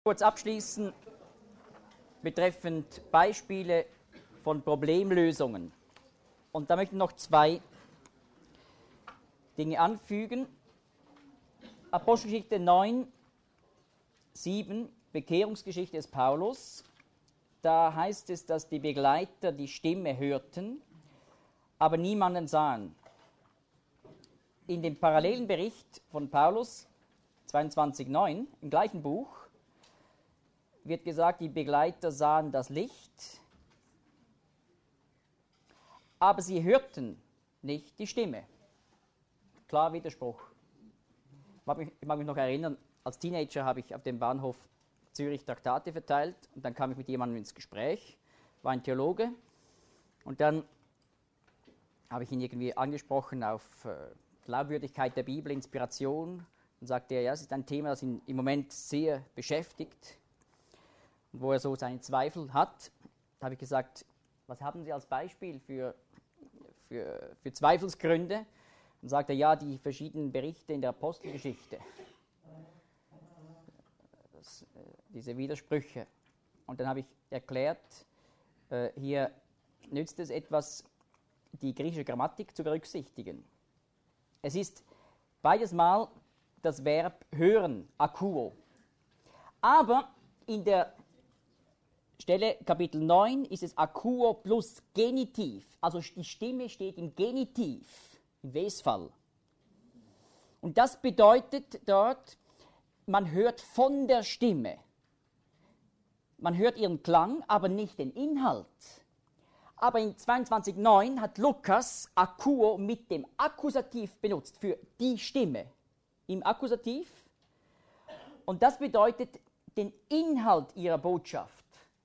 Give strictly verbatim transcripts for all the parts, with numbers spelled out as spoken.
Kurz abschließen betreffend Beispiele von Problemlösungen. Und da möchte ich noch zwei Dinge anfügen. Apostelgeschichte neun, sieben, Bekehrungsgeschichte des Paulus. Da heißt es, dass die Begleiter die Stimme hörten, aber niemanden sahen. In dem parallelen Bericht von Paulus, zweiundzwanzig neun, im gleichen Buch, wird gesagt, die Begleiter sahen das Licht, aber sie hörten nicht die Stimme. Klar Widerspruch. Ich mag mich, ich mag mich noch erinnern, als Teenager habe ich auf dem Bahnhof Zürich Traktate verteilt und dann kam ich mit jemandem ins Gespräch, war ein Theologe, und dann habe ich ihn irgendwie angesprochen auf äh, Glaubwürdigkeit der Bibel, Inspiration, und sagte er, ja, es ist ein Thema, das ihn im Moment sehr beschäftigt und wo er so seine Zweifel hat. Da habe ich gesagt, was haben Sie als Beispiel für, für, für Zweifelsgründe? Und sagte er, ja, die verschiedenen Berichte in der Apostelgeschichte. Das, äh, diese Widersprüche. Und dann habe ich erklärt, äh, hier nützt es etwas, die griechische Grammatik zu berücksichtigen. Es ist beides Mal das Verb hören, akuo. Aber in der Stelle Kapitel neun ist es akuo plus Genitiv. Also die Stimme steht im Genitiv, im Wesfall. Und das bedeutet dort, man hört von der Stimme. Man hört ihren Klang, aber nicht den Inhalt. Aber in zweiundzwanzig neun hat Lukas akuo mit dem Akkusativ benutzt für die Stimme. Im Akkusativ. Und das bedeutet den Inhalt ihrer Botschaft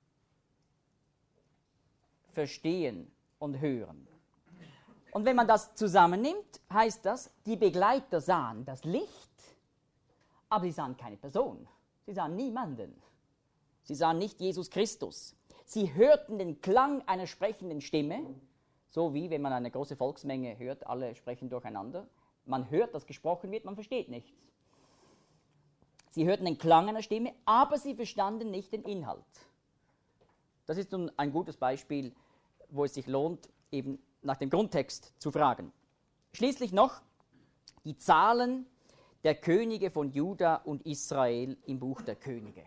verstehen und hören. Und wenn man das zusammennimmt, heißt das, die Begleiter sahen das Licht, aber sie sahen keine Person. Sie sahen niemanden. Sie sahen nicht Jesus Christus. Sie hörten den Klang einer sprechenden Stimme, so wie wenn man eine große Volksmenge hört, alle sprechen durcheinander. Man hört, dass gesprochen wird, man versteht nichts. Sie hörten den Klang einer Stimme, aber sie verstanden nicht den Inhalt. Das ist nun ein gutes Beispiel, wo es sich lohnt, eben nach dem Grundtext zu fragen. Schließlich noch die Zahlen der Könige von Juda und Israel im Buch der Könige.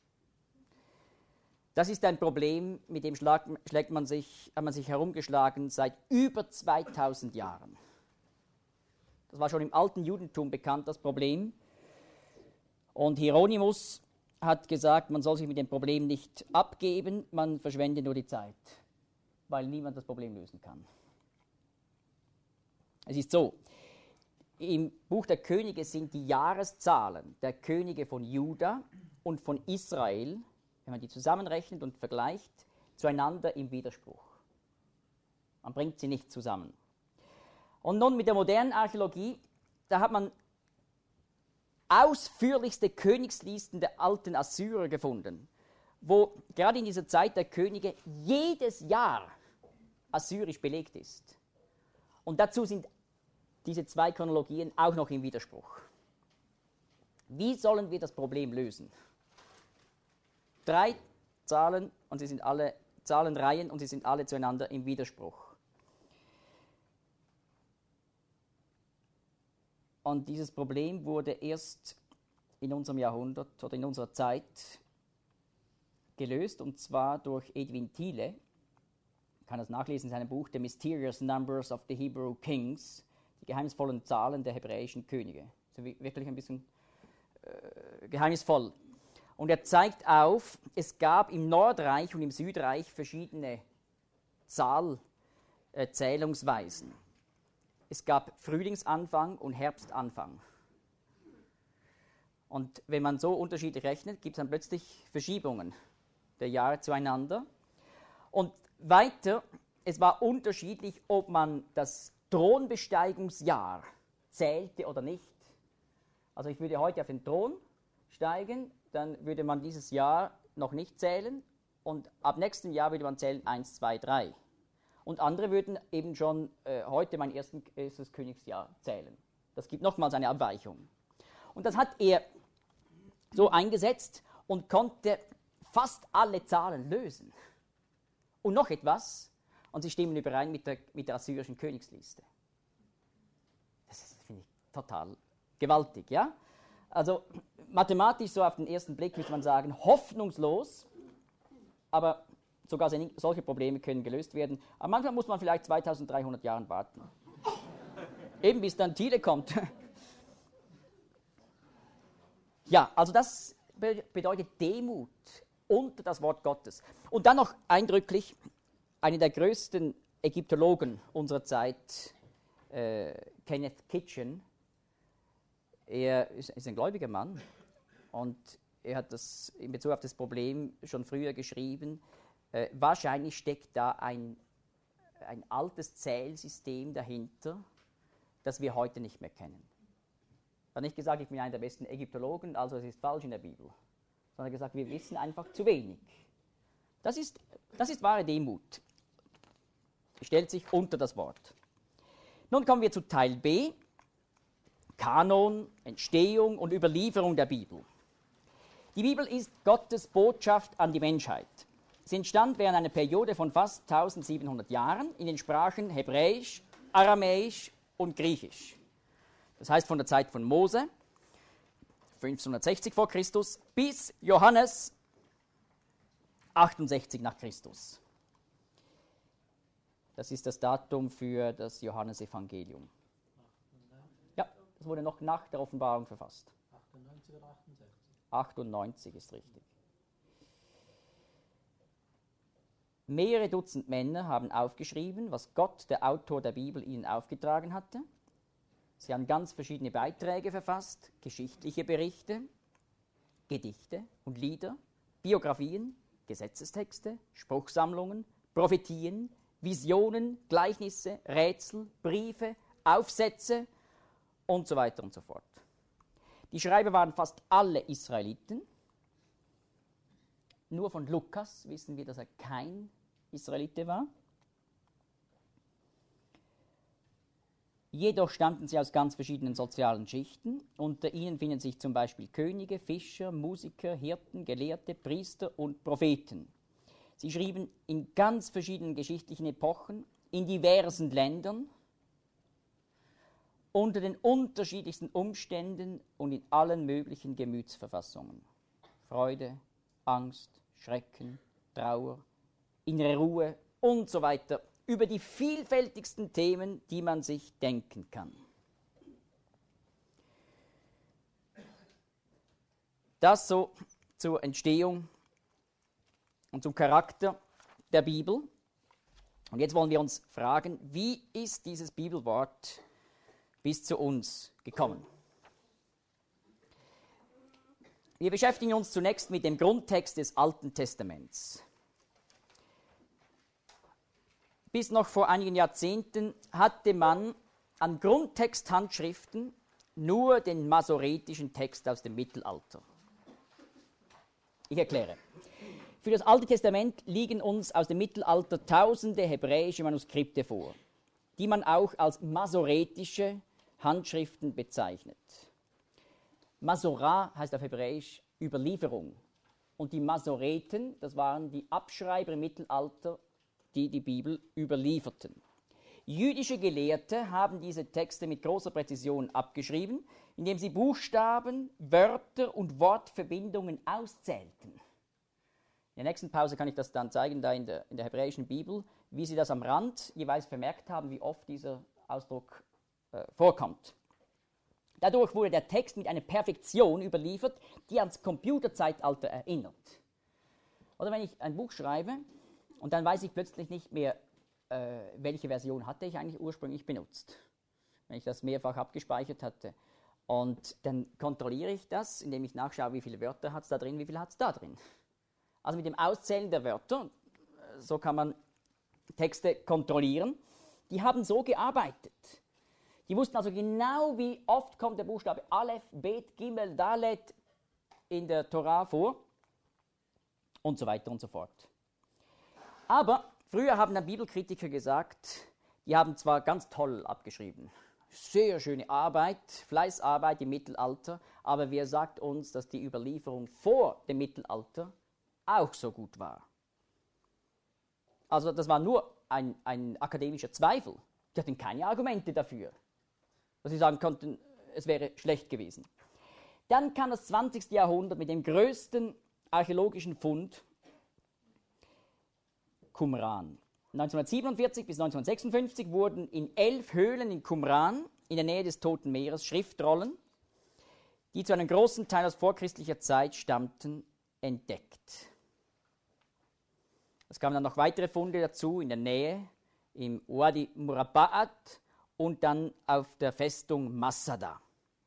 Das ist ein Problem, mit dem schlägt man sich, hat man sich herumgeschlagen seit über zweitausend Jahren. Das war schon im alten Judentum bekannt, das Problem. Und Hieronymus hat gesagt, man soll sich mit dem Problem nicht abgeben, man verschwende nur die Zeit, weil niemand das Problem lösen kann. Es ist so, im Buch der Könige sind die Jahreszahlen der Könige von Juda und von Israel, wenn man die zusammenrechnet und vergleicht, zueinander im Widerspruch. Man bringt sie nicht zusammen. Und nun mit der modernen Archäologie, da hat man ausführlichste Königslisten der alten Assyrer gefunden, wo gerade in dieser Zeit der Könige jedes Jahr assyrisch belegt ist. Und dazu sind diese zwei Chronologien auch noch im Widerspruch. Wie sollen wir das Problem lösen? Drei Zahlen und sie sind alle Zahlenreihen und sie sind alle zueinander im Widerspruch. Und dieses Problem wurde erst in unserem Jahrhundert oder in unserer Zeit gelöst, und zwar durch Edwin Thiele. Man kann das nachlesen in seinem Buch The Mysterious Numbers of the Hebrew Kings, die geheimnisvollen Zahlen der hebräischen Könige. Also wirklich ein bisschen äh, geheimnisvoll. Und er zeigt auf, es gab im Nordreich und im Südreich verschiedene Zahlzählungsweisen. Es gab Frühlingsanfang und Herbstanfang. Und wenn man so unterschiedlich rechnet, gibt es dann plötzlich Verschiebungen der Jahre zueinander. Und weiter, es war unterschiedlich, ob man das Thronbesteigungsjahr zählte oder nicht. Also ich würde heute auf den Thron steigen, dann würde man dieses Jahr noch nicht zählen und ab nächstem Jahr würde man zählen eins, zwei, drei. Und andere würden eben schon äh, heute mein erstes, erstes Königsjahr zählen. Das gibt nochmals eine Abweichung. Und das hat er so eingesetzt und konnte fast alle Zahlen lösen. Und noch etwas, und sie stimmen überein mit der, mit der assyrischen Königsliste. Das finde ich total gewaltig, ja? Also mathematisch so auf den ersten Blick würde man sagen, hoffnungslos, aber sogar solche Probleme können gelöst werden. Aber manchmal muss man vielleicht zweitausenddreihundert Jahre warten. Eben bis dann Thiele kommt. Ja, also das bedeutet Demut unter das Wort Gottes. Und dann noch eindrücklich, einer der größten Ägyptologen unserer Zeit, äh, Kenneth Kitchen, er ist, ist ein gläubiger Mann und er hat das in Bezug auf das Problem schon früher geschrieben. Äh, wahrscheinlich steckt da ein, ein altes Zählsystem dahinter, das wir heute nicht mehr kennen. Er hat nicht gesagt, ich bin einer der besten Ägyptologen, also es ist falsch in der Bibel, sondern gesagt, wir wissen einfach zu wenig. Das ist, das ist wahre Demut. Stellt sich unter das Wort. Nun kommen wir zu Teil B, Kanon, Entstehung und Überlieferung der Bibel. Die Bibel ist Gottes Botschaft an die Menschheit. Sie entstand während einer Periode von fast eintausendsiebenhundert Jahren in den Sprachen Hebräisch, Aramäisch und Griechisch. Das heißt von der Zeit von Mose, fünfhundertsechzig vor Christus, bis Johannes, achtundsechzig nach Christus. Das ist das Datum für das Johannesevangelium. Ja, das wurde noch nach der Offenbarung verfasst. achtundneunzig oder achtundsechzig? achtundneunzig ist richtig. Mehrere Dutzend Männer haben aufgeschrieben, was Gott, der Autor der Bibel, ihnen aufgetragen hatte. Sie haben ganz verschiedene Beiträge verfasst, geschichtliche Berichte, Gedichte und Lieder, Biografien, Gesetzestexte, Spruchsammlungen, Prophetien, Visionen, Gleichnisse, Rätsel, Briefe, Aufsätze und so weiter und so fort. Die Schreiber waren fast alle Israeliten. Nur von Lukas wissen wir, dass er kein Israelite war. Jedoch stammten sie aus ganz verschiedenen sozialen Schichten. Unter ihnen finden sich zum Beispiel Könige, Fischer, Musiker, Hirten, Gelehrte, Priester und Propheten. Sie schrieben in ganz verschiedenen geschichtlichen Epochen, in diversen Ländern, unter den unterschiedlichsten Umständen und in allen möglichen Gemütsverfassungen. Freude, Angst, Schrecken, Trauer, innere Ruhe und so weiter, über die vielfältigsten Themen, die man sich denken kann. Das so zur Entstehung und zum Charakter der Bibel. Und jetzt wollen wir uns fragen, wie ist dieses Bibelwort bis zu uns gekommen? Wir beschäftigen uns zunächst mit dem Grundtext des Alten Testaments. Bis noch vor einigen Jahrzehnten hatte man an Grundtexthandschriften nur den masoretischen Text aus dem Mittelalter. Ich erkläre. Für das Alte Testament liegen uns aus dem Mittelalter tausende hebräische Manuskripte vor, die man auch als masoretische Handschriften bezeichnet. Masorah heißt auf Hebräisch Überlieferung. Und die Masoreten, das waren die Abschreiber im Mittelalter, die die Bibel überlieferten. Jüdische Gelehrte haben diese Texte mit großer Präzision abgeschrieben, indem sie Buchstaben, Wörter und Wortverbindungen auszählten. In der nächsten Pause kann ich das dann zeigen, da in der, in der hebräischen Bibel, wie sie das am Rand jeweils vermerkt haben, wie oft dieser Ausdruck äh, vorkommt. Dadurch wurde der Text mit einer Perfektion überliefert, die ans Computerzeitalter erinnert. Oder wenn ich ein Buch schreibe und dann weiß ich plötzlich nicht mehr, äh, welche Version hatte ich eigentlich ursprünglich benutzt, wenn ich das mehrfach abgespeichert hatte. Und dann kontrolliere ich das, indem ich nachschaue, wie viele Wörter hat es da drin, wie viele hat es da drin. Also mit dem Auszählen der Wörter, so kann man Texte kontrollieren, die haben so gearbeitet. Die wussten also genau, wie oft kommt der Buchstabe Aleph, Bet, Gimel, Dalet in der Torah vor und so weiter und so fort. Aber früher haben dann Bibelkritiker gesagt, die haben zwar ganz toll abgeschrieben, sehr schöne Arbeit, Fleißarbeit im Mittelalter, aber wer sagt uns, dass die Überlieferung vor dem Mittelalter auch so gut war? Also das war nur ein, ein akademischer Zweifel. Die hatten keine Argumente dafür, dass sie sagen konnten, es wäre schlecht gewesen. Dann kam das zwanzigste Jahrhundert mit dem größten archäologischen Fund, Qumran. neunzehnhundertsiebenundvierzig bis neunzehnhundertsechsundfünfzig wurden in elf Höhlen in Qumran, in der Nähe des Toten Meeres, Schriftrollen, die zu einem großen Teil aus vorchristlicher Zeit stammten, entdeckt. Es kamen dann noch weitere Funde dazu in der Nähe, im Wadi Murabba'at und dann auf der Festung Masada.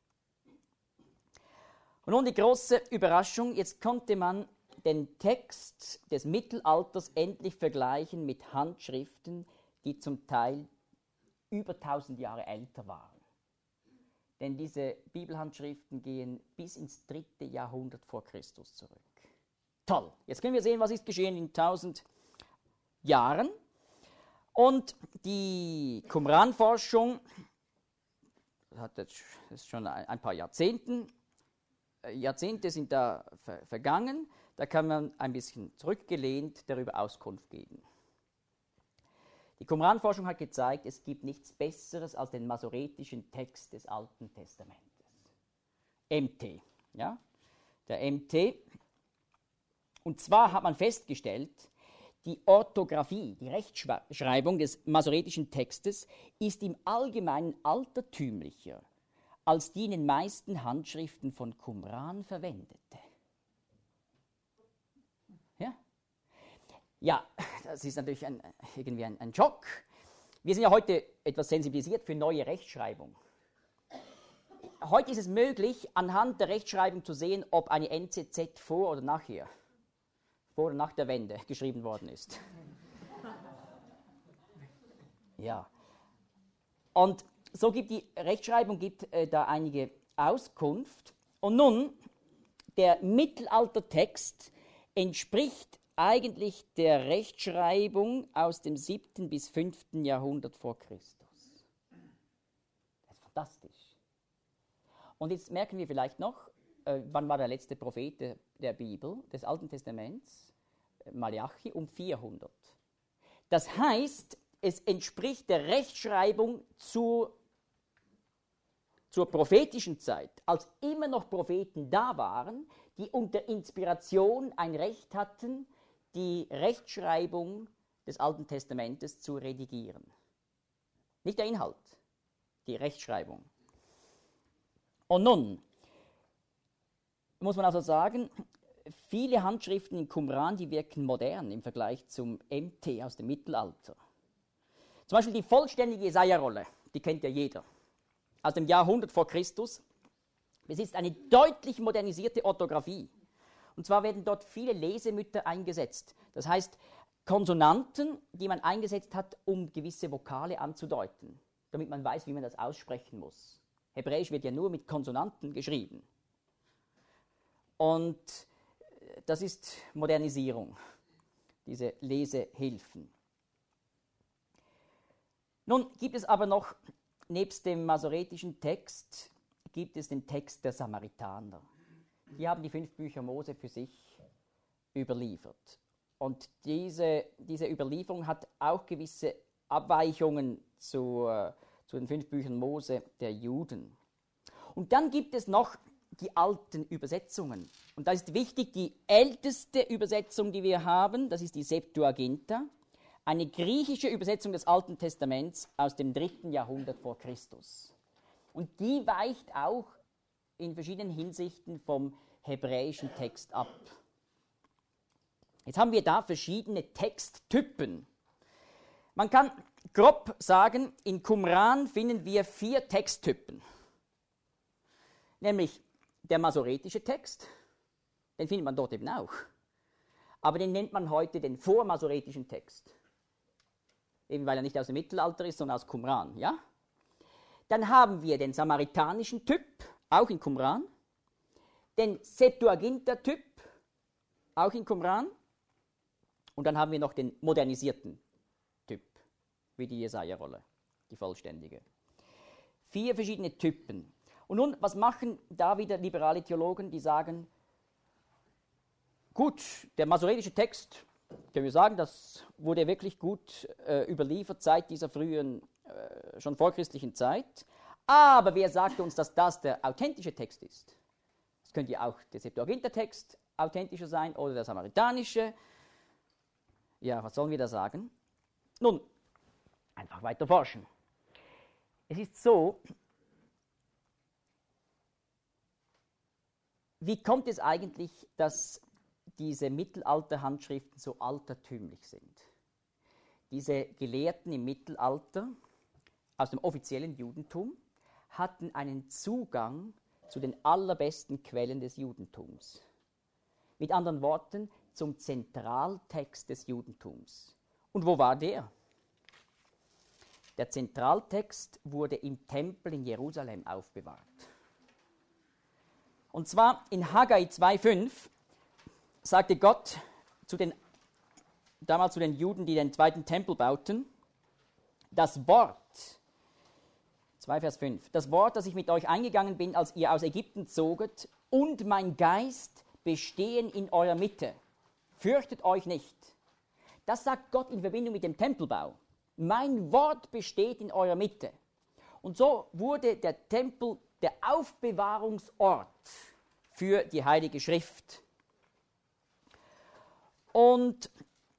Und nun die große Überraschung, jetzt konnte man den Text des Mittelalters endlich vergleichen mit Handschriften, die zum Teil über tausend Jahre älter waren. Denn diese Bibelhandschriften gehen bis ins dritte Jahrhundert vor Christus zurück. Toll! Jetzt können wir sehen, was ist geschehen in tausend Jahren. Und die Qumran-Forschung, das hat jetzt das ist schon ein paar Jahrzehnten, Jahrzehnte sind da ver- vergangen, da kann man ein bisschen zurückgelehnt darüber Auskunft geben. Die Qumran-Forschung hat gezeigt, es gibt nichts Besseres als den masoretischen Text des Alten Testamentes. M T, ja, der M T. Und zwar hat man festgestellt, die Orthographie, die Rechtschreibung des masoretischen Textes ist im Allgemeinen altertümlicher als die in den meisten Handschriften von Qumran verwendete. Ja, ja das ist natürlich ein, irgendwie ein, ein Schock. Wir sind ja heute etwas sensibilisiert für neue Rechtschreibung. Heute ist es möglich, anhand der Rechtschreibung zu sehen, ob eine N Z Z vor oder nachher, vor oder nach der Wende geschrieben worden ist. Ja. Und so gibt die Rechtschreibung gibt, äh, da einige Auskunft. Und nun, der Mittelaltertext entspricht eigentlich der Rechtschreibung aus dem siebten bis fünften Jahrhundert vor Christus. Das ist fantastisch. Und jetzt merken wir vielleicht noch, äh, wann war der letzte Prophet der, der Bibel, des Alten Testaments? Malachi um vierhundert. Das heißt, es entspricht der Rechtschreibung zur, zur prophetischen Zeit, als immer noch Propheten da waren, die unter Inspiration ein Recht hatten, die Rechtschreibung des Alten Testamentes zu redigieren. Nicht der Inhalt, die Rechtschreibung. Und nun muss man also sagen, viele Handschriften in Qumran, die wirken modern im Vergleich zum M T aus dem Mittelalter. Zum Beispiel die vollständige Jesaja-Rolle, die kennt ja jeder, aus dem Jahrhundert vor Christus, besitzt eine deutlich modernisierte Orthographie. Und zwar werden dort viele Lesemütter eingesetzt. Das heißt, Konsonanten, die man eingesetzt hat, um gewisse Vokale anzudeuten, damit man weiß, wie man das aussprechen muss. Hebräisch wird ja nur mit Konsonanten geschrieben. Und das ist Modernisierung, diese Lesehilfen. Nun gibt es aber noch, nebst dem masoretischen Text, gibt es den Text der Samaritaner. Die haben die fünf Bücher Mose für sich überliefert. Und diese, diese Überlieferung hat auch gewisse Abweichungen zu, äh, zu den fünf Büchern Mose der Juden. Und dann gibt es noch die alten Übersetzungen. Und da ist wichtig, die älteste Übersetzung, die wir haben, das ist die Septuaginta, eine griechische Übersetzung des Alten Testaments aus dem dritten Jahrhundert vor Christus. Und die weicht auch in verschiedenen Hinsichten vom hebräischen Text ab. Jetzt haben wir da verschiedene Texttypen. Man kann grob sagen, in Qumran finden wir vier Texttypen. Nämlich der masoretische Text, den findet man dort eben auch. Aber den nennt man heute den vormasoretischen Text. Eben weil er nicht aus dem Mittelalter ist, sondern aus Qumran. Ja? Dann haben wir den samaritanischen Typ, auch in Qumran. Den Septuaginta-Typ, auch in Qumran. Und dann haben wir noch den modernisierten Typ, wie die Jesaja-Rolle, die vollständige. Vier verschiedene Typen. Und nun, was machen da wieder liberale Theologen, die sagen, gut, der masoretische Text, können wir sagen, das wurde wirklich gut äh, überliefert seit dieser frühen, äh, schon vorchristlichen Zeit, aber wer sagt uns, dass das der authentische Text ist? Es könnte ja auch der Septuaginta-Text authentischer sein oder der samaritanische. Ja, was sollen wir da sagen? Nun, einfach weiter forschen. Es ist so, wie kommt es eigentlich, dass diese Mittelalter-Handschriften so altertümlich sind? Diese Gelehrten im Mittelalter aus dem offiziellen Judentum hatten einen Zugang zu den allerbesten Quellen des Judentums. Mit anderen Worten, zum Zentraltext des Judentums. Und wo war der? Der Zentraltext wurde im Tempel in Jerusalem aufbewahrt. Und zwar in Haggai zwei fünf sagte Gott zu den, damals zu den Juden, die den zweiten Tempel bauten, das Wort, zwei Vers fünf, das Wort, das ich mit euch eingegangen bin, als ihr aus Ägypten zoget, und mein Geist bestehen in eurer Mitte. Fürchtet euch nicht. Das sagt Gott in Verbindung mit dem Tempelbau. Mein Wort besteht in eurer Mitte. Und so wurde der Tempel der Aufbewahrungsort für die Heilige Schrift. Und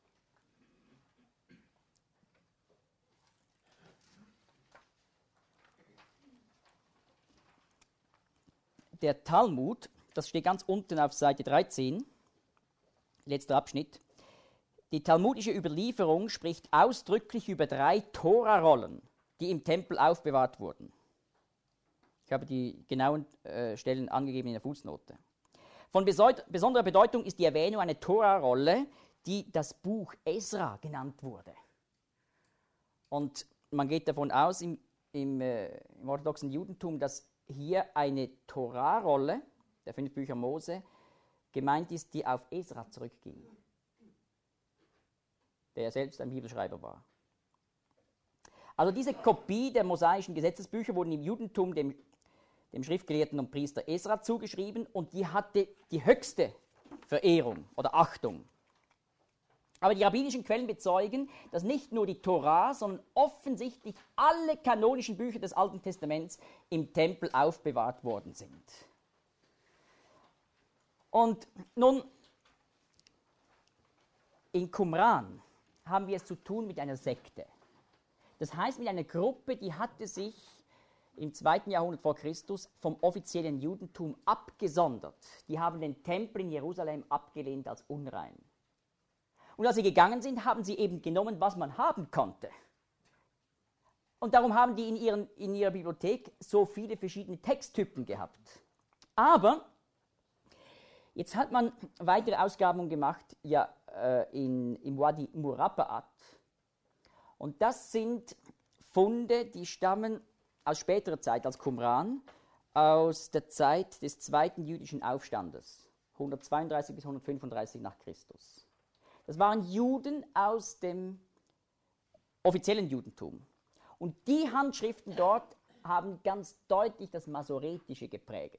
der Talmud, das steht ganz unten auf Seite dreizehn, letzter Abschnitt, die talmudische Überlieferung spricht ausdrücklich über drei Tora-Rollen, die im Tempel aufbewahrt wurden. Ich habe die genauen äh, Stellen angegeben in der Fußnote. Von beseut- besonderer Bedeutung ist die Erwähnung einer Tora-Rolle, die das Buch Esra genannt wurde. Und man geht davon aus im, im, äh, im orthodoxen Judentum, dass hier eine Tora-Rolle, der fünf Bücher Mose, gemeint ist, die auf Esra zurückging, der ja selbst ein Bibelschreiber war. Also diese Kopie der mosaischen Gesetzesbücher wurden im Judentum dem, dem Schriftgelehrten und Priester Esra zugeschrieben und die hatte die höchste Verehrung oder Achtung. Aber die rabbinischen Quellen bezeugen, dass nicht nur die Tora, sondern offensichtlich alle kanonischen Bücher des Alten Testaments im Tempel aufbewahrt worden sind. Und nun, in Qumran haben wir es zu tun mit einer Sekte. Das heißt mit einer Gruppe, die hatte sich im zweiten Jahrhundert vor Christus vom offiziellen Judentum abgesondert. Die haben den Tempel in Jerusalem abgelehnt als unrein. Und als sie gegangen sind, haben sie eben genommen, was man haben konnte. Und darum haben die in, ihren, in ihrer Bibliothek so viele verschiedene Texttypen gehabt. Aber jetzt hat man weitere Ausgrabungen gemacht, ja, äh, in, im Wadi Murabbaat. Und das sind Funde, die stammen aus späterer Zeit als Qumran, aus der Zeit des zweiten jüdischen Aufstandes, hundertzweiunddreißig bis hundertfünfunddreißig nach Christus. Das waren Juden aus dem offiziellen Judentum. Und die Handschriften dort haben ganz deutlich das Masoretische geprägt.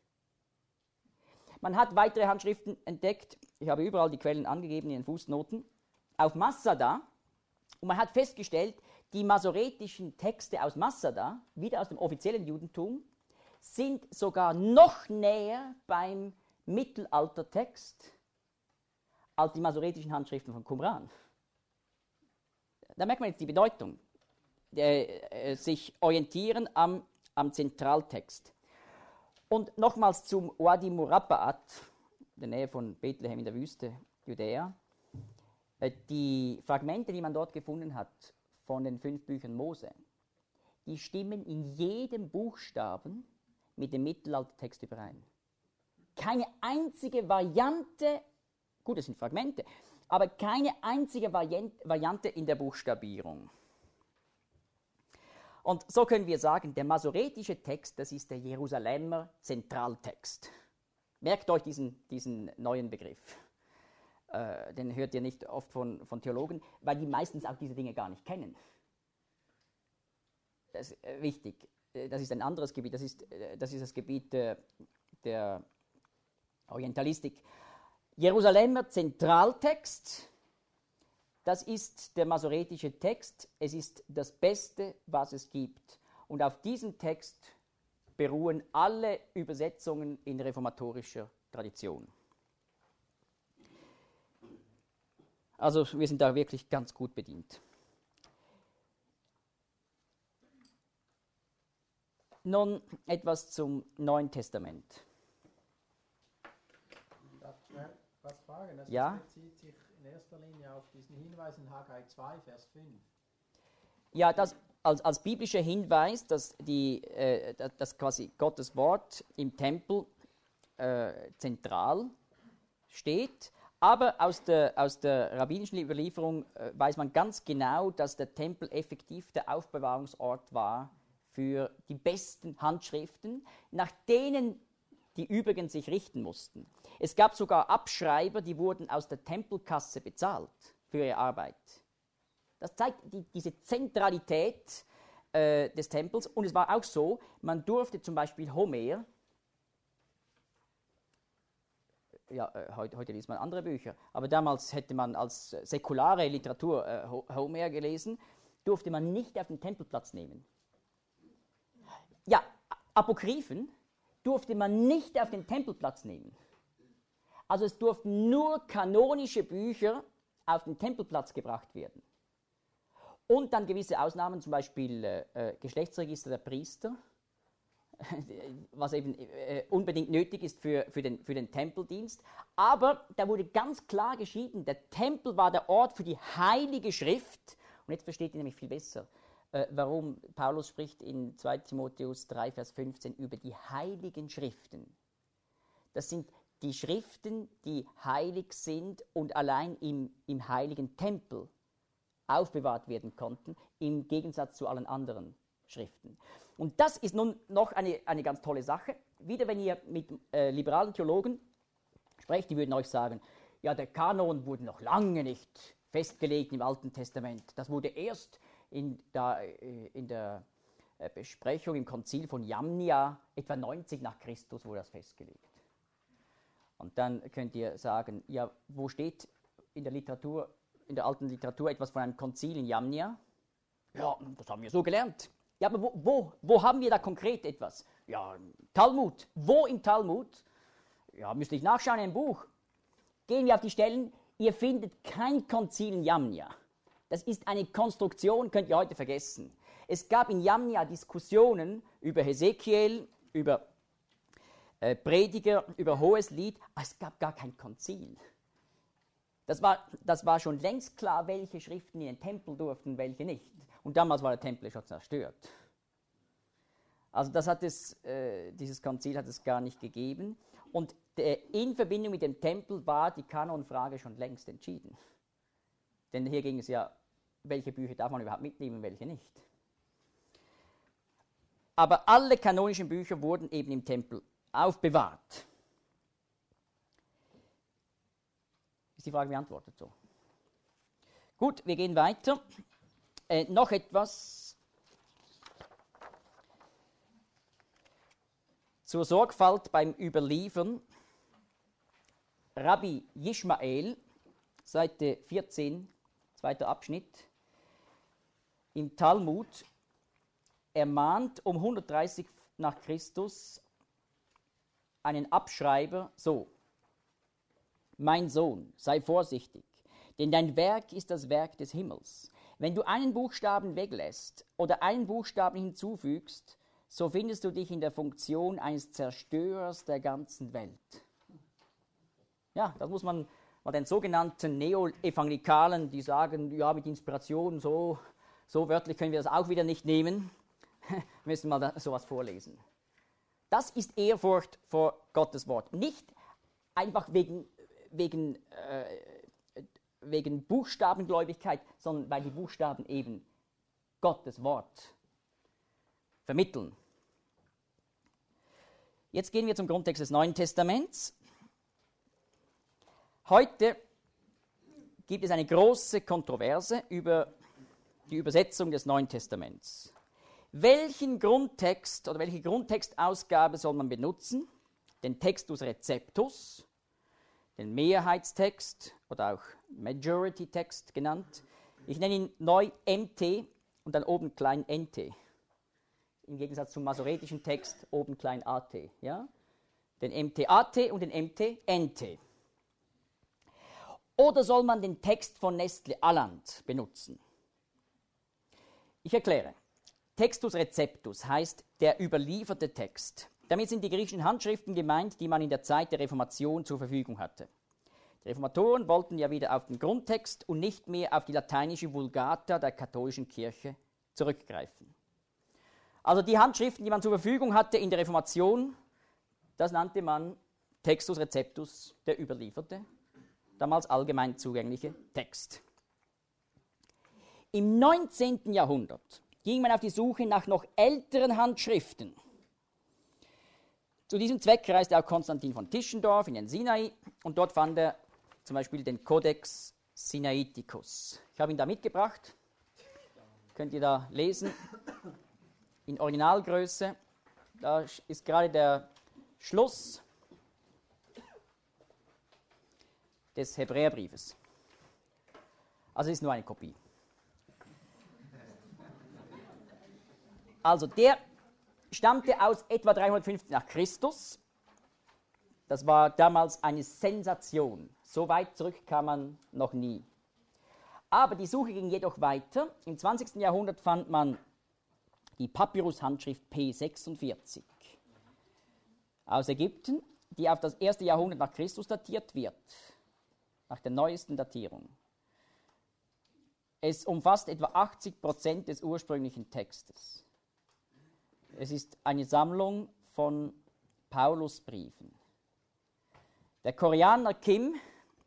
Man hat weitere Handschriften entdeckt, ich habe überall die Quellen angegeben in den Fußnoten, auf Massada, und man hat festgestellt, die masoretischen Texte aus Massada, wieder aus dem offiziellen Judentum, sind sogar noch näher beim Mittelaltertext als die masoretischen Handschriften von Qumran. Da merkt man jetzt die Bedeutung, äh, äh, sich orientieren am, am Zentraltext. Und nochmals zum Wadi Murabbaat, in der Nähe von Bethlehem in der Wüste, Judäa. Äh, die Fragmente, die man dort gefunden hat von den fünf Büchern Mose, die stimmen in jedem Buchstaben mit dem Mittelaltertext überein. Keine einzige Variante, gut, es sind Fragmente, aber keine einzige Variante in der Buchstabierung. Und so können wir sagen, der masoretische Text, das ist der Jerusalemer Zentraltext. Merkt euch diesen, diesen neuen Begriff. Äh, den hört ihr nicht oft von, von Theologen, weil die meistens auch diese Dinge gar nicht kennen. Das ist äh, wichtig. das ist ein anderes Gebiet, das ist das, ist das Gebiet der, der Orientalistik. Jerusalemer Zentraltext, das ist der masoretische Text, es ist das Beste, was es gibt. Und auf diesem Text beruhen alle Übersetzungen in reformatorischer Tradition. Also wir sind da wirklich ganz gut bedient. Nun etwas zum Neuen Testament. Darf ich schnell was fragen? Das Ja? bezieht sich in erster Linie auf diesen Hinweis in Haggai zwei, Vers fünf. Ja, das als, als biblischer Hinweis, dass, die, äh, dass quasi Gottes Wort im Tempel äh, zentral steht. Aber aus der, aus der rabbinischen Überlieferung äh, weiß man ganz genau, dass der Tempel effektiv der Aufbewahrungsort war für die besten Handschriften, nach denen die übrigen sich richten mussten. Es gab sogar Abschreiber, die wurden aus der Tempelkasse bezahlt für ihre Arbeit. Das zeigt die, diese Zentralität äh, des Tempels. Und es war auch so, man durfte zum Beispiel Homer, ja, äh, heute, heute liest man andere Bücher, aber damals hätte man als säkulare Literatur äh, Homer gelesen, durfte man nicht auf den Tempelplatz nehmen. Ja, Apokryphen durfte man nicht auf den Tempelplatz nehmen. Also es durften nur kanonische Bücher auf den Tempelplatz gebracht werden. Und dann gewisse Ausnahmen, zum Beispiel äh, Geschlechtsregister der Priester, was eben äh, unbedingt nötig ist für, für, den, für den Tempeldienst. Aber da wurde ganz klar geschieden, der Tempel war der Ort für die heilige Schrift. Und jetzt versteht ihr nämlich viel besser, äh, warum Paulus spricht in zweiter Timotheus drei, Vers fünfzehn über die heiligen Schriften. Das sind die Schriften, die heilig sind und allein im, im heiligen Tempel aufbewahrt werden konnten, im Gegensatz zu allen anderen Schriften. Und das ist nun noch eine, eine ganz tolle Sache. Wieder, wenn ihr mit äh, liberalen Theologen sprecht, die würden euch sagen, ja, der Kanon wurde noch lange nicht festgelegt im Alten Testament. Das wurde erst in der, äh, in der äh, Besprechung im Konzil von Jamnia, etwa neunzig nach Christus, wurde das festgelegt. Und dann könnt ihr sagen, ja, wo steht in der Literatur, in der alten Literatur etwas von einem Konzil in Jamnia? Ja, das haben wir so gelernt. Ja, aber wo, wo, wo haben wir da konkret etwas? Ja, Talmud. Wo im Talmud? Ja, müsste ich nachschauen im Buch. Gehen wir auf die Stellen, ihr findet kein Konzil in Jamnia. Das ist eine Konstruktion, könnt ihr heute vergessen. Es gab in Jamnia Diskussionen über Hesekiel, über äh, Prediger, über Hoheslied, aber es gab gar kein Konzil. Das war, das war schon längst klar, welche Schriften in den Tempel durften, welche nicht. Und damals war der Tempel schon zerstört. Also das hat es, äh, dieses Konzil hat es gar nicht gegeben. Und äh, in Verbindung mit dem Tempel war die Kanonfrage schon längst entschieden. Denn hier ging es ja, welche Bücher darf man überhaupt mitnehmen, welche nicht. Aber alle kanonischen Bücher wurden eben im Tempel aufbewahrt. Ist die Frage beantwortet so? Gut, wir gehen weiter. Äh, noch etwas zur Sorgfalt beim Überliefern. Rabbi Yishmael, Seite vierzehn, zweiter Abschnitt, im Talmud, ermahnt um hundertdreißig nach Christus einen Abschreiber so: Mein Sohn, sei vorsichtig, denn dein Werk ist das Werk des Himmels. Wenn du einen Buchstaben weglässt oder einen Buchstaben hinzufügst, so findest du dich in der Funktion eines Zerstörers der ganzen Welt. Ja, das muss man mal den sogenannten Neo-Evangelikalen, die sagen, ja, mit Inspiration, so, so wörtlich können wir das auch wieder nicht nehmen, müssen mal da sowas vorlesen. Das ist Ehrfurcht vor Gottes Wort. Nicht einfach wegen, wegen, äh, wegen Buchstabengläubigkeit, sondern weil die Buchstaben eben Gottes Wort vermitteln. Jetzt gehen wir zum Grundtext des Neuen Testaments. Heute gibt es eine große Kontroverse über die Übersetzung des Neuen Testaments. Welchen Grundtext oder welche Grundtextausgabe soll man benutzen? Den Textus Receptus, den Mehrheitstext oder auch Majority Text genannt. Ich nenne ihn neu M T und dann oben klein N T. Im Gegensatz zum masoretischen Text oben klein A T. Ja? Den M T A T und den M T N T. Oder soll man den Text von Nestle Aland benutzen? Ich erkläre. Textus Receptus heißt der überlieferte Text. Damit sind die griechischen Handschriften gemeint, die man in der Zeit der Reformation zur Verfügung hatte. Die Reformatoren wollten ja wieder auf den Grundtext und nicht mehr auf die lateinische Vulgata der katholischen Kirche zurückgreifen. Also die Handschriften, die man zur Verfügung hatte in der Reformation, das nannte man Textus Receptus, der überlieferte, damals allgemein zugängliche Text. Im neunzehnten Jahrhundert ging man auf die Suche nach noch älteren Handschriften. Zu diesem Zweck reiste auch Konstantin von Tischendorf in den Sinai und dort fand er zum Beispiel den Codex Sinaiticus. Ich habe ihn da mitgebracht, könnt ihr da lesen, in Originalgröße. Da ist gerade der Schluss des Hebräerbriefes. Also ist nur eine Kopie. Also der stammte aus etwa dreihundertfünfzig nach Christus. Das war damals eine Sensation. So weit zurück kam man noch nie. Aber die Suche ging jedoch weiter. Im zwanzigsten Jahrhundert fand man die Papyrus-Handschrift P sechsundvierzig aus Ägypten, die auf das erste Jahrhundert nach Christus datiert wird, nach der neuesten Datierung. Es umfasst etwa achtzig Prozent des ursprünglichen Textes. Es ist eine Sammlung von Paulusbriefen. Der Koreaner Kim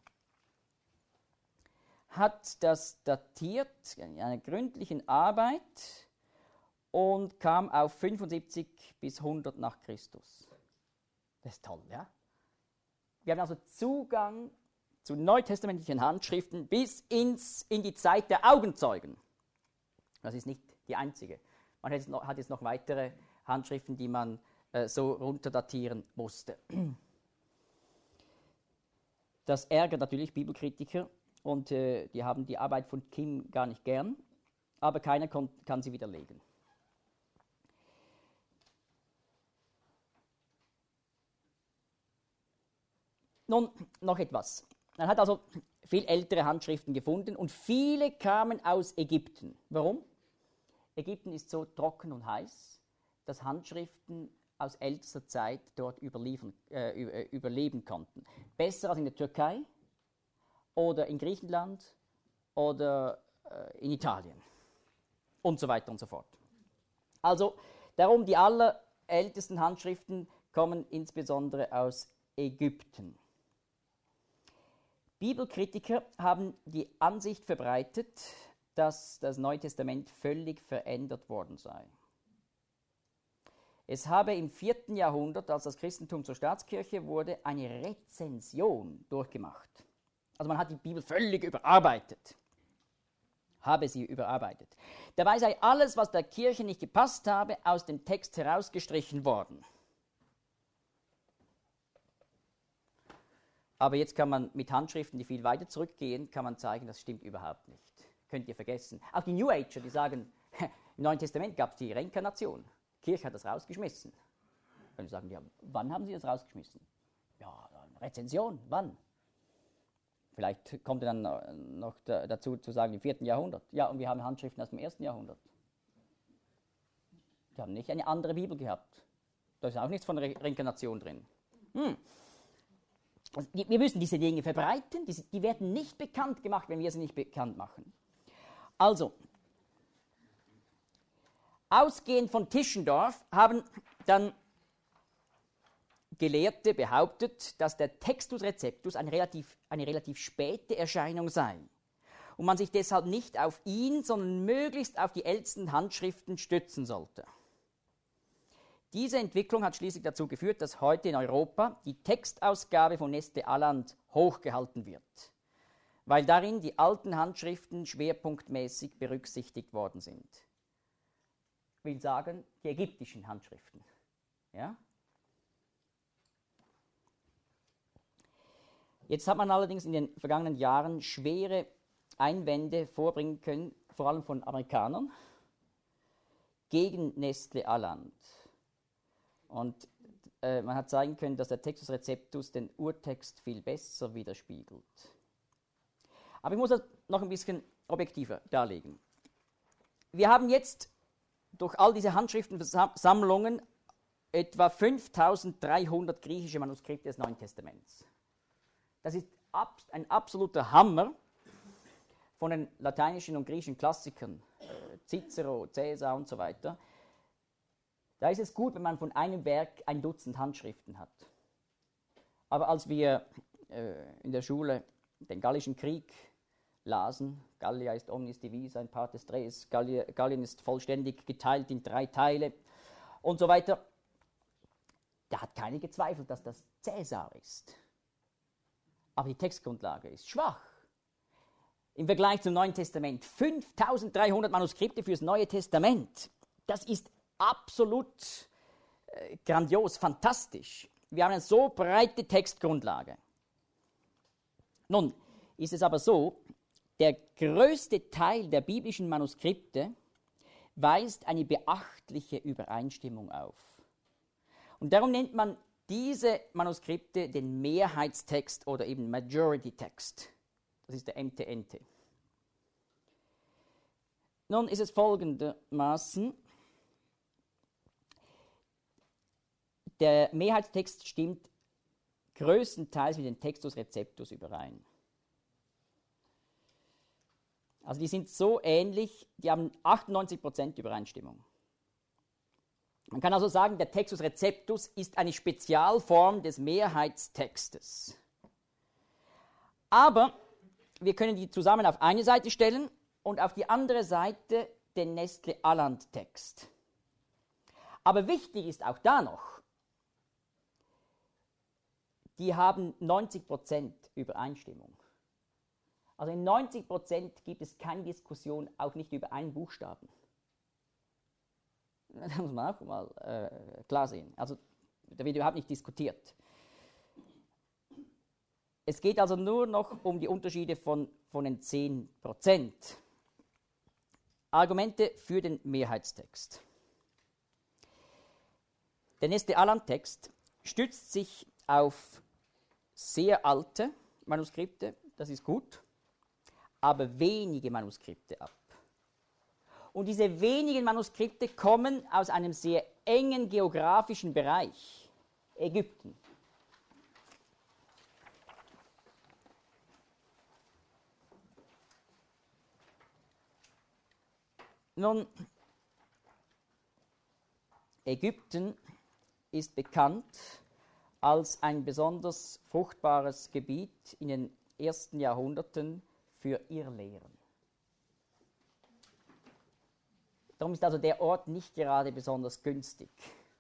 hat das datiert in einer gründlichen Arbeit und kam auf fünfundsiebzig bis hundert nach Christus. Das ist toll, ja? Wir haben also Zugang zu neutestamentlichen Handschriften bis ins, in die Zeit der Augenzeugen. Das ist nicht die einzige. Man hat jetzt noch, hat jetzt noch weitere Handschriften, die man äh, so runterdatieren musste. Das ärgert natürlich Bibelkritiker und äh, die haben die Arbeit von Kim gar nicht gern, aber keiner kon- kann sie widerlegen. Nun, noch etwas. Man hat also viel ältere Handschriften gefunden und viele kamen aus Ägypten. Warum? Ägypten ist so trocken und heiß, dass Handschriften aus ältester Zeit dort überliefern, äh, überleben konnten. Besser als in der Türkei oder in Griechenland oder äh, in Italien und so weiter und so fort. Also darum, die allerältesten Handschriften kommen insbesondere aus Ägypten. Bibelkritiker haben die Ansicht verbreitet, dass das Neue Testament völlig verändert worden sei. Es habe im vierten Jahrhundert, als das Christentum zur Staatskirche wurde, eine Rezension durchgemacht. Also man hat die Bibel völlig überarbeitet. Habe sie überarbeitet. Dabei sei alles, was der Kirche nicht gepasst habe, aus dem Text herausgestrichen worden. Aber jetzt kann man mit Handschriften, die viel weiter zurückgehen, kann man zeigen, das stimmt überhaupt nicht. Könnt ihr vergessen. Auch die New Ager, die sagen, im Neuen Testament gab es die Reinkarnation. Die Kirche hat das rausgeschmissen. Dann sagen die, ja, wann haben sie das rausgeschmissen? Ja, eine Rezension, wann? Vielleicht kommt er dann noch dazu zu sagen, im vierten Jahrhundert. Ja, und wir haben Handschriften aus dem ersten Jahrhundert. Die haben nicht eine andere Bibel gehabt. Da ist auch nichts von Re- Reinkarnation drin. Hm. Wir müssen diese Dinge verbreiten, die, die werden nicht bekannt gemacht, wenn wir sie nicht bekannt machen. Also, ausgehend von Tischendorf haben dann Gelehrte behauptet, dass der Textus Receptus eine relativ, eine relativ späte Erscheinung sei und man sich deshalb nicht auf ihn, sondern möglichst auf die ältesten Handschriften stützen sollte. Diese Entwicklung hat schließlich dazu geführt, dass heute in Europa die Textausgabe von Nestle Aland hochgehalten wird, weil darin die alten Handschriften schwerpunktmäßig berücksichtigt worden sind. will sagen, die ägyptischen Handschriften. Ja? Jetzt hat man allerdings in den vergangenen Jahren schwere Einwände vorbringen können, vor allem von Amerikanern, gegen Nestle Aland. Und äh, man hat zeigen können, dass der Textus Receptus den Urtext viel besser widerspiegelt. Aber ich muss das noch ein bisschen objektiver darlegen. Wir haben jetzt durch all diese Handschriftensammlungen etwa fünftausenddreihundert griechische Manuskripte des Neuen Testaments. Das ist ab, ein absoluter Hammer von den lateinischen und griechischen Klassikern, äh, Cicero, Caesar und so weiter. Da ist es gut, wenn man von einem Werk ein Dutzend Handschriften hat. Aber als wir äh, in der Schule den Gallischen Krieg lasen, Gallia ist omnis divisa in partes tres, Gallia, Gallien ist vollständig geteilt in drei Teile und so weiter, da hat keiner gezweifelt, dass das Caesar ist. Aber die Textgrundlage ist schwach. Im Vergleich zum Neuen Testament fünftausenddreihundert Manuskripte fürs Neue Testament. Das ist absolut äh, grandios, fantastisch. Wir haben eine so breite Textgrundlage. Nun ist es aber so, der größte Teil der biblischen Manuskripte weist eine beachtliche Übereinstimmung auf. Und darum nennt man diese Manuskripte den Mehrheitstext oder eben Majority Text. Das ist der M T N T. Nun ist es folgendermaßen: Der Mehrheitstext stimmt größtenteils mit dem Textus Receptus überein. Also die sind so ähnlich, die haben achtundneunzig Prozent Übereinstimmung. Man kann also sagen, der Textus Receptus ist eine Spezialform des Mehrheitstextes. Aber wir können die zusammen auf eine Seite stellen und auf die andere Seite den Nestle Aland Text. Aber wichtig ist auch da noch, die haben neunzig Prozent Übereinstimmung. Also in neunzig Prozent gibt es keine Diskussion, auch nicht über einen Buchstaben. Das muss man auch mal äh, klar sehen. Also da wird überhaupt nicht diskutiert. Es geht also nur noch um die Unterschiede von, von den zehn Prozent. Argumente für den Mehrheitstext. Der Nestle Aland Text stützt sich auf sehr alte Manuskripte, das ist gut, aber wenige Manuskripte ab. Und diese wenigen Manuskripte kommen aus einem sehr engen geografischen Bereich, Ägypten. Nun, Ägypten ist bekannt als ein besonders fruchtbares Gebiet in den ersten Jahrhunderten für Irrlehren. Darum ist also der Ort nicht gerade besonders günstig,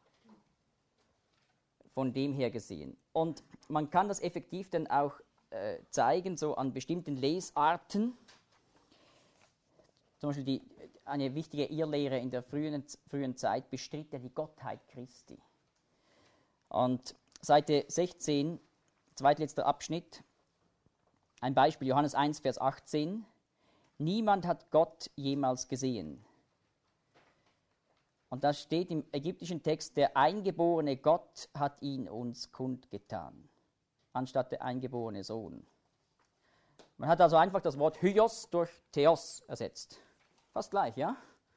von dem her gesehen. Und man kann das effektiv dann auch äh, zeigen, so an bestimmten Lesarten. Zum Beispiel die, eine wichtige Irrlehre in der frühen, frühen Zeit bestritt ja die Gottheit Christi. Und Seite sechzehn, zweitletzter Abschnitt, ein Beispiel, Johannes eins, Vers achtzehn. Niemand hat Gott jemals gesehen. Und da steht im ägyptischen Text, der eingeborene Gott hat ihn uns kundgetan, anstatt der eingeborene Sohn. Man hat also einfach das Wort Hyos durch Theos ersetzt. Fast gleich, ja?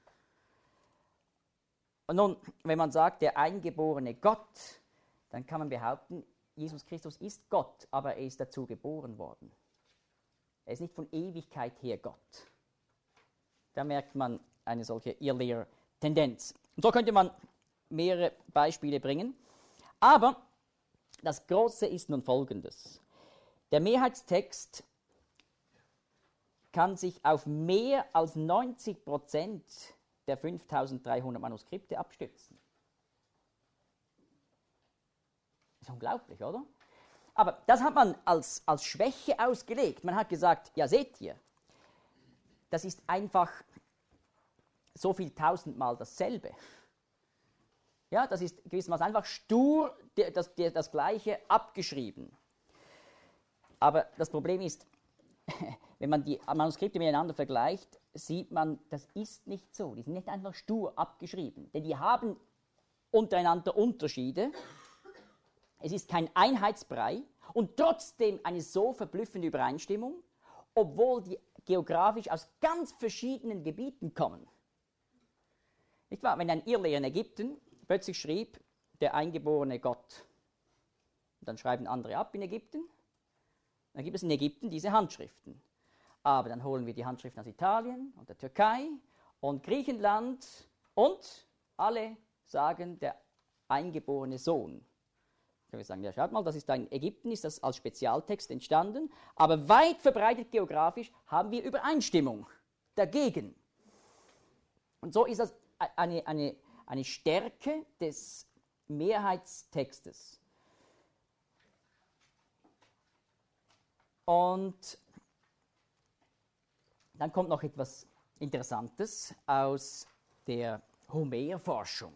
Und nun, wenn man sagt, der eingeborene Gott, dann kann man behaupten, Jesus Christus ist Gott, aber er ist dazu geboren worden. Er ist nicht von Ewigkeit her Gott. Da merkt man eine solche Irrlehr-Tendenz. Und so könnte man mehrere Beispiele bringen. Aber das Große ist nun Folgendes. Der Mehrheitstext kann sich auf mehr als neunzig Prozent der fünftausenddreihundert Manuskripte abstützen. Das ist unglaublich, oder? Aber das hat man als, als Schwäche ausgelegt. Man hat gesagt, ja seht ihr, das ist einfach so viel tausendmal dasselbe. Ja, das ist gewissermaßen einfach stur das, das, das Gleiche abgeschrieben. Aber das Problem ist, wenn man die Manuskripte miteinander vergleicht, sieht man, das ist nicht so. Die sind nicht einfach stur abgeschrieben, denn die haben untereinander Unterschiede. Es ist kein Einheitsbrei und trotzdem eine so verblüffende Übereinstimmung, obwohl die geografisch aus ganz verschiedenen Gebieten kommen. Nicht wahr? Wenn ein Irrlehrer in Ägypten plötzlich schrieb, der eingeborene Gott, und dann schreiben andere ab in Ägypten, dann gibt es in Ägypten diese Handschriften. Aber dann holen wir die Handschriften aus Italien und der Türkei und Griechenland und alle sagen, der eingeborene Sohn. Können wir sagen, ja, schaut mal, das ist in Ägypten, ist das als Spezialtext entstanden, aber weit verbreitet geografisch haben wir Übereinstimmung dagegen. Und so ist das eine, eine, eine Stärke des Mehrheitstextes. Und dann kommt noch etwas Interessantes aus der Homerforschung.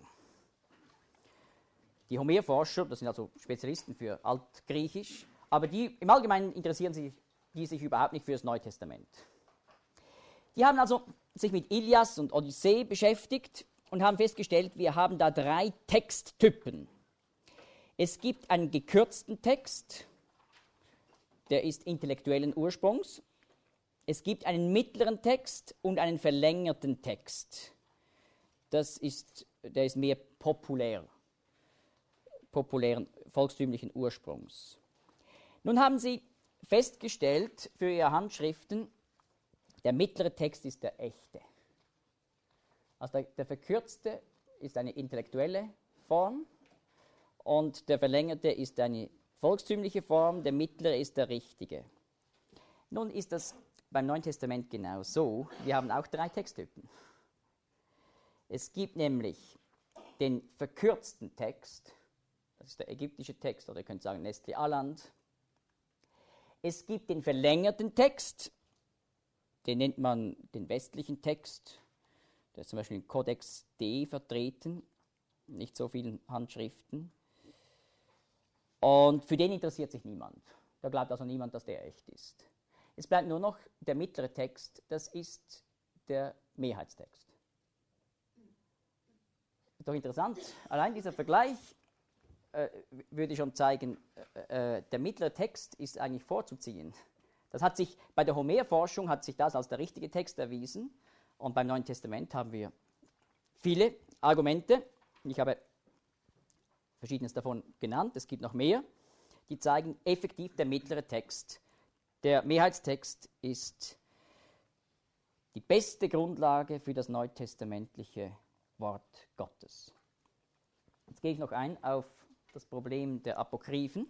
Die Homerforscher, das sind also Spezialisten für Altgriechisch, aber die im Allgemeinen interessieren sich, die sich überhaupt nicht für das Neue Testament. Die haben also sich mit Ilias und Odyssee beschäftigt und haben festgestellt, wir haben da drei Texttypen. Es gibt einen gekürzten Text, der ist intellektuellen Ursprungs. Es gibt einen mittleren Text und einen verlängerten Text. Das ist, der ist mehr populär, populären, volkstümlichen Ursprungs. Nun haben sie festgestellt für ihre Handschriften, der mittlere Text ist der echte. Also der, der verkürzte ist eine intellektuelle Form und der verlängerte ist eine volkstümliche Form, der mittlere ist der richtige. Nun ist das beim Neuen Testament genau so. Wir haben auch drei Texttypen. Es gibt nämlich den verkürzten Text, das ist der ägyptische Text, oder ihr könnt sagen Nestle Aland. Es gibt den verlängerten Text, den nennt man den westlichen Text. Der ist zum Beispiel im Codex D vertreten, nicht so vielen Handschriften. Und für den interessiert sich niemand. Da glaubt also niemand, dass der echt ist. Es bleibt nur noch der mittlere Text, das ist der Mehrheitstext. Doch interessant, allein dieser Vergleich äh, würde schon zeigen, äh, der mittlere Text ist eigentlich vorzuziehen. Das hat sich, bei der Homerforschung hat sich das als der richtige Text erwiesen und beim Neuen Testament haben wir viele Argumente. Ich habe Verschiedenes davon genannt, es gibt noch mehr, die zeigen effektiv der mittlere Text. Der Mehrheitstext ist die beste Grundlage für das neutestamentliche Wort Gottes. Jetzt gehe ich noch ein auf das Problem der Apokryphen.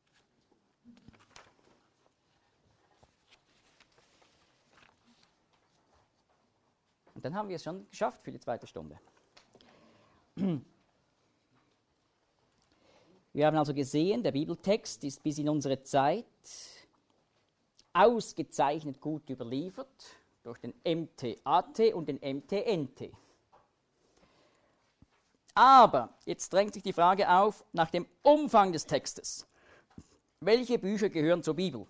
Und dann haben wir es schon geschafft für die zweite Stunde. Wir haben also gesehen, der Bibeltext ist bis in unsere Zeit ausgezeichnet gut überliefert durch den M T A T und den M T N T. Aber jetzt drängt sich die Frage auf nach dem Umfang des Textes. Welche Bücher gehören zur Bibel?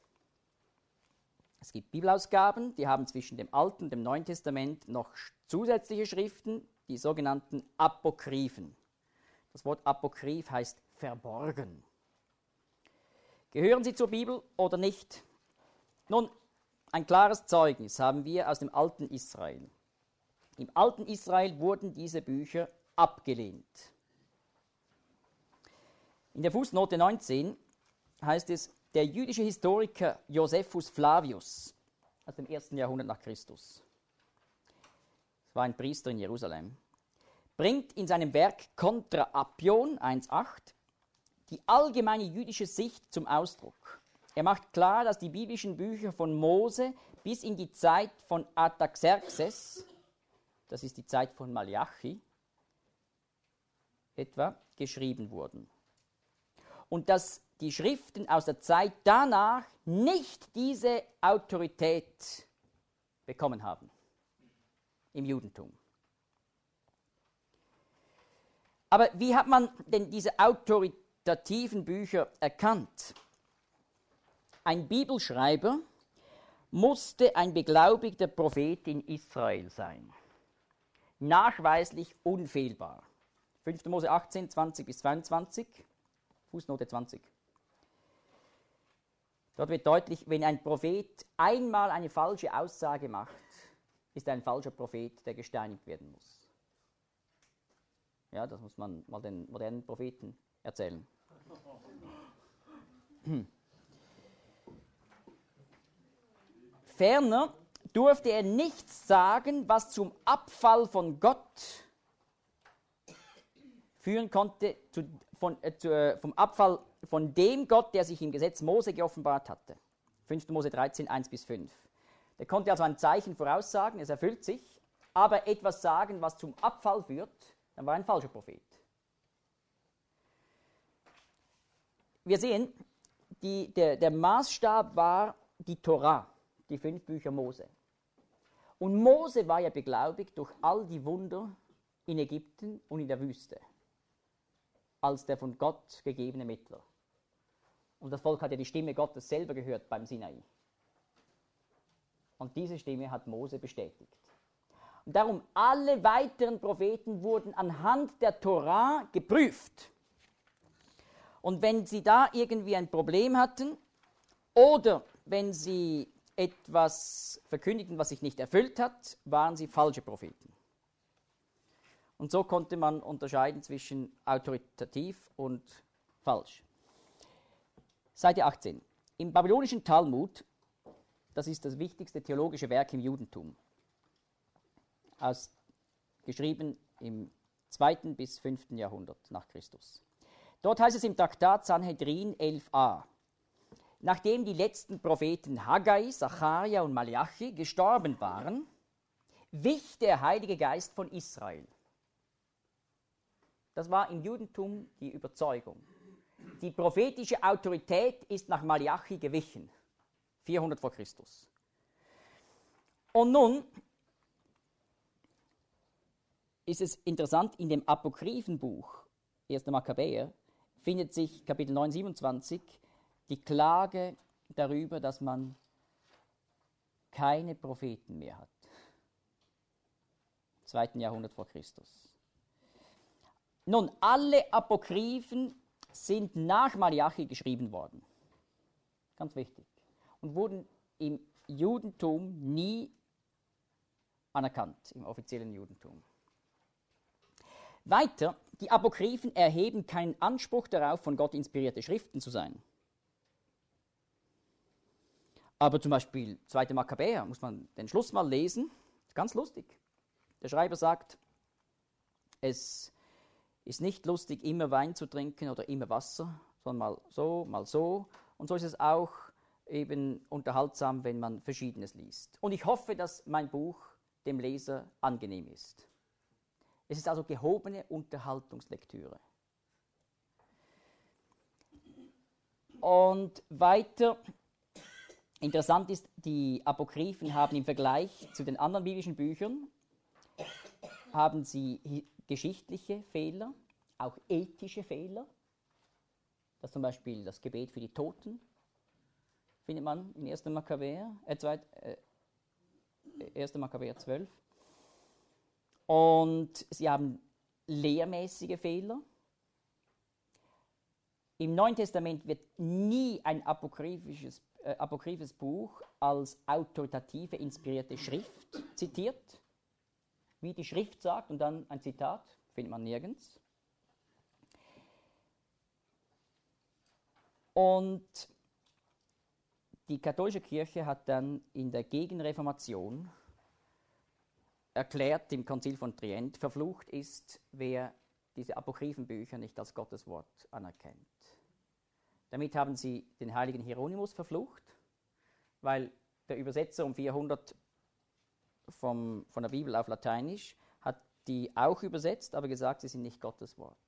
Es gibt Bibelausgaben, die haben zwischen dem Alten und dem Neuen Testament noch zusätzliche Schriften, die sogenannten Apokryphen. Das Wort Apokryph heißt verborgen. Gehören sie zur Bibel oder nicht? Nun, ein klares Zeugnis haben wir aus dem alten Israel. Im alten Israel wurden diese Bücher abgelehnt. In der Fußnote neunzehn heißt es, der jüdische Historiker Josephus Flavius aus dem ersten Jahrhundert nach Christus, das war ein Priester in Jerusalem, bringt in seinem Werk Contra Appion eins Komma acht die allgemeine jüdische Sicht zum Ausdruck. Er macht klar, dass die biblischen Bücher von Mose bis in die Zeit von Artaxerxes, das ist die Zeit von Malachi, etwa, geschrieben wurden. Und dass die Schriften aus der Zeit danach nicht diese Autorität bekommen haben im Judentum. Aber wie hat man denn diese autoritativen Bücher erkannt? Ein Bibelschreiber musste ein beglaubigter Prophet in Israel sein. Nachweislich unfehlbar. fünfter Mose achtzehn, zwanzig bis zweiundzwanzig, Fußnote zwanzig. Dort wird deutlich, wenn ein Prophet einmal eine falsche Aussage macht, ist er ein falscher Prophet, der gesteinigt werden muss. Ja, das muss man mal den modernen Propheten erzählen. Hm. Ferner durfte er nichts sagen, was zum Abfall von Gott führen konnte, zu, von, äh, zu, äh, vom Abfall von dem Gott, der sich im Gesetz Mose geoffenbart hatte. fünfter Mose dreizehn, eins bis fünf. Der konnte also ein Zeichen voraussagen, es erfüllt sich, aber etwas sagen, was zum Abfall führt, dann war er ein falscher Prophet. Wir sehen, die, der, der Maßstab war die Tora, die fünf Bücher Mose. Und Mose war ja beglaubigt durch all die Wunder in Ägypten und in der Wüste, als der von Gott gegebene Mittler. Und das Volk hat ja die Stimme Gottes selber gehört beim Sinai. Und diese Stimme hat Mose bestätigt. Und darum, alle weiteren Propheten wurden anhand der Tora geprüft. Und wenn sie da irgendwie ein Problem hatten oder wenn sie etwas verkündigten, was sich nicht erfüllt hat, waren sie falsche Propheten. Und so konnte man unterscheiden zwischen autoritativ und falsch. Seite achtzehn. Im babylonischen Talmud, das ist das wichtigste theologische Werk im Judentum, aus, geschrieben im zweiten bis fünften Jahrhundert nach Christus. Dort heißt es im Traktat Sanhedrin elf a, nachdem die letzten Propheten Haggai, Sacharja und Malachi gestorben waren, wich der Heilige Geist von Israel. Das war im Judentum die Überzeugung. Die prophetische Autorität ist nach Malachi gewichen, vierhundert vor Christus. Und nun ist es interessant, in dem Apokryphenbuch erster Makkabäer findet sich Kapitel neun, siebenundzwanzig die Klage darüber, dass man keine Propheten mehr hat. zweiten Jahrhundert vor Christus. Nun, alle Apokryphen sind nach Malachi geschrieben worden. Ganz wichtig. Und wurden im Judentum nie anerkannt, im offiziellen Judentum. Weiter, die Apokryphen erheben keinen Anspruch darauf, von Gott inspirierte Schriften zu sein. Aber zum Beispiel zweiter Makkabäer, muss man den Schluss mal lesen, ganz lustig. Der Schreiber sagt, es ist nicht lustig, immer Wein zu trinken oder immer Wasser, sondern mal so, mal so. Und so ist es auch eben unterhaltsam, wenn man Verschiedenes liest. Und ich hoffe, dass mein Buch dem Leser angenehm ist. Es ist also gehobene Unterhaltungslektüre. Und weiter, interessant ist, die Apokryphen haben im Vergleich zu den anderen biblischen Büchern, haben sie geschichtliche Fehler, auch ethische Fehler. Das zum Beispiel das Gebet für die Toten findet man in erster Makkabäer, äh, äh, erster Makkabäer zwölf. Und sie haben lehrmäßige Fehler. Im Neuen Testament wird nie ein apokryphisches, äh, apokryphes Buch als autoritative, inspirierte Schrift zitiert, wie die Schrift sagt, und dann ein Zitat, findet man nirgends. Und die katholische Kirche hat dann in der Gegenreformation erklärt im Konzil von Trient, verflucht ist, wer diese Apokryphenbücher nicht als Gottes Wort anerkennt. Damit haben sie den heiligen Hieronymus verflucht, weil der Übersetzer um vierhundert vom, von der Bibel auf Lateinisch hat die auch übersetzt, aber gesagt, sie sind nicht Gottes Wort.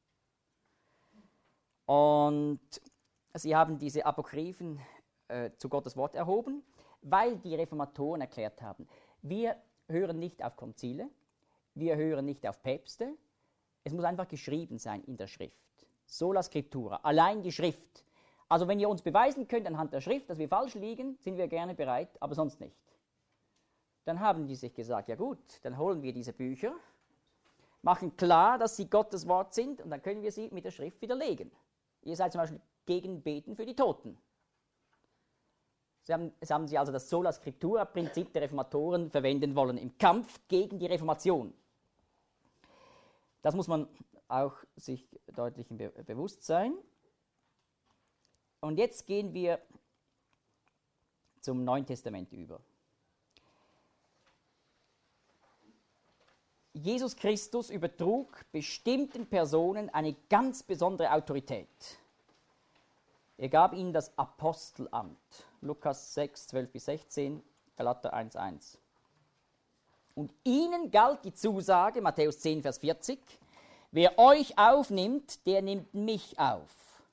Und sie haben diese Apokryphen äh, zu Gottes Wort erhoben, weil die Reformatoren erklärt haben, wir hören nicht auf Konzile, wir hören nicht auf Päpste, Es muss einfach geschrieben sein in der Schrift. Sola Scriptura, allein die Schrift. Also wenn ihr uns beweisen könnt anhand der Schrift, dass wir falsch liegen, sind wir gerne bereit, aber sonst nicht. Dann haben die sich gesagt, ja gut, dann holen wir diese Bücher, machen klar, dass sie Gottes Wort sind und dann können wir sie mit der Schrift widerlegen. Ihr seid zum Beispiel gegen Beten für die Toten. Sie haben, es haben sie also das Sola Scriptura-Prinzip der Reformatoren verwenden wollen im Kampf gegen die Reformation. Das muss man auch sich deutlich be- bewusst sein. Und jetzt gehen wir zum Neuen Testament über. Jesus Christus übertrug bestimmten Personen eine ganz besondere Autorität. Er gab ihnen das Apostelamt. Lukas sechs, zwölf bis sechzehn, Galater eins, eins. Und ihnen galt die Zusage, Matthäus zehn, Vers vierzig, wer euch aufnimmt, der nimmt mich auf.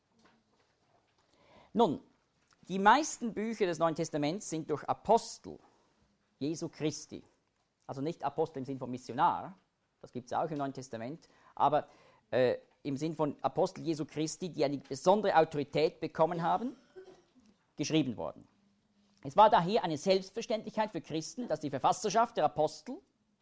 Nun, die meisten Bücher des Neuen Testaments sind durch Apostel Jesu Christi, also nicht Apostel im Sinn von Missionar, das gibt es auch im Neuen Testament, aber äh, im Sinn von Apostel Jesu Christi, die eine besondere Autorität bekommen haben, geschrieben worden. Es war daher eine Selbstverständlichkeit für Christen, dass die Verfasserschaft der Apostel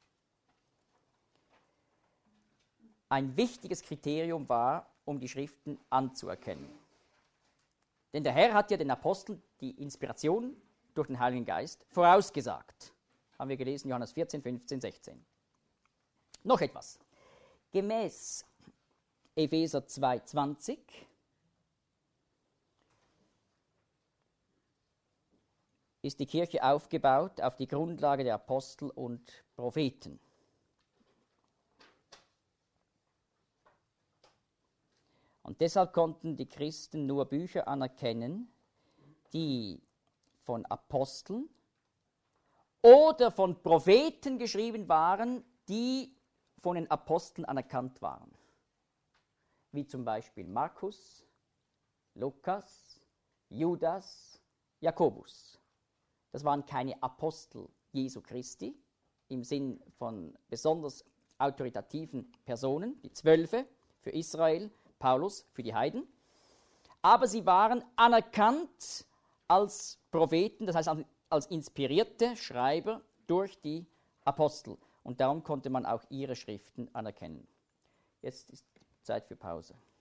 ein wichtiges Kriterium war, um die Schriften anzuerkennen. Denn der Herr hat ja den Aposteln die Inspiration durch den Heiligen Geist vorausgesagt. Haben wir gelesen, Johannes vierzehn, fünfzehn, sechzehn. Noch etwas. Gemäß Epheser zwei, zwanzig ist die Kirche aufgebaut auf die Grundlage der Apostel und Propheten. Und deshalb konnten die Christen nur Bücher anerkennen, die von Aposteln oder von Propheten geschrieben waren, die von den Aposteln anerkannt waren. Wie zum Beispiel Markus, Lukas, Judas, Jakobus. Das waren keine Apostel Jesu Christi im Sinn von besonders autoritativen Personen, die Zwölfe für Israel, Paulus für die Heiden. Aber sie waren anerkannt als Propheten, das heißt als inspirierte Schreiber durch die Apostel. Und darum konnte man auch ihre Schriften anerkennen. Jetzt ist Zeit für Pause.